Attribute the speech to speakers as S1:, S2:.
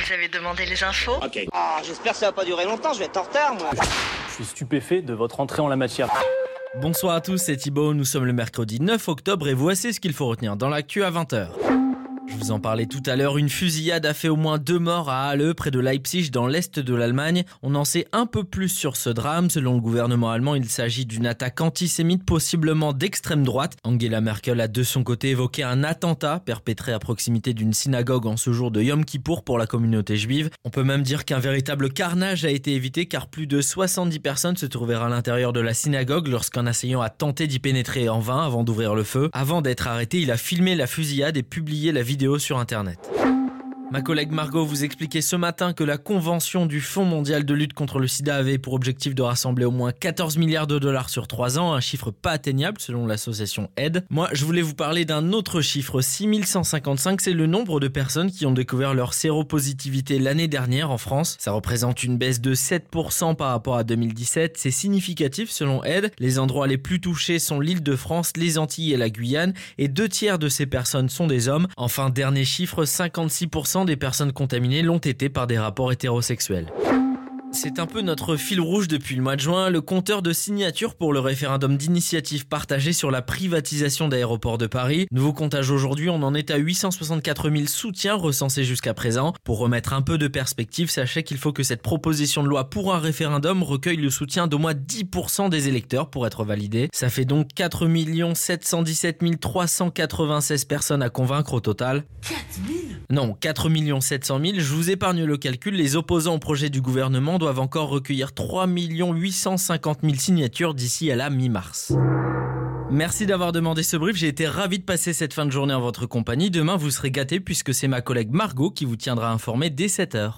S1: Vous avez demandé les infos?
S2: Ok. Ah, j'espère que ça va pas durer longtemps, je vais être en retard, moi.
S3: Je suis stupéfait de votre entrée en la matière.
S4: Bonsoir à tous, c'est Thibaut, nous sommes le mercredi 9 octobre et voici ce qu'il faut retenir dans l'actu à 20h. Je vous en parlais tout à l'heure, une fusillade a fait au moins 2 morts à Halle, près de Leipzig, dans l'est de l'Allemagne. On en sait un peu plus sur ce drame. Selon le gouvernement allemand, il s'agit d'une attaque antisémite, possiblement d'extrême droite. Angela Merkel a de son côté évoqué un attentat perpétré à proximité d'une synagogue en ce jour de Yom Kippour pour la communauté juive. On peut même dire qu'un véritable carnage a été évité car plus de 70 personnes se trouvèrent à l'intérieur de la synagogue lorsqu'un assaillant a tenté d'y pénétrer en vain avant d'ouvrir le feu. Avant d'être arrêté, il a filmé la fusillade et publié la vidéo sur internet. Ma collègue Margot vous expliquait ce matin que la convention du Fonds mondial de lutte contre le sida avait pour objectif de rassembler au moins 14 milliards de dollars sur 3 ans, un chiffre pas atteignable selon l'association AIDS. Moi, je voulais vous parler d'un autre chiffre, 6155, c'est le nombre de personnes qui ont découvert leur séropositivité l'année dernière en France. Ça représente une baisse de 7% par rapport à 2017, c'est significatif selon AIDS. Les endroits les plus touchés sont l'Île-de-France, les Antilles et la Guyane, et 2/3 de ces personnes sont des hommes. Enfin, dernier chiffre, 56% des personnes contaminées l'ont été par des rapports hétérosexuels. C'est un peu notre fil rouge depuis le mois de juin, le compteur de signatures pour le référendum d'initiative partagée sur la privatisation d'Aéroports de Paris. Nouveau comptage aujourd'hui, on en est à 864 000 soutiens recensés jusqu'à présent. Pour remettre un peu de perspective, sachez qu'il faut que cette proposition de loi pour un référendum recueille le soutien d'au moins 10% des électeurs pour être validée. Ça fait donc 4 717 396 personnes à convaincre au total. 4 700 000, je vous épargne le calcul, les opposants au projet du gouvernement doivent encore recueillir 3 850 000 signatures d'ici à la mi-mars. Merci d'avoir demandé ce brief, j'ai été ravi de passer cette fin de journée en votre compagnie. Demain, vous serez gâtés puisque c'est ma collègue Margot qui vous tiendra informé dès 7h.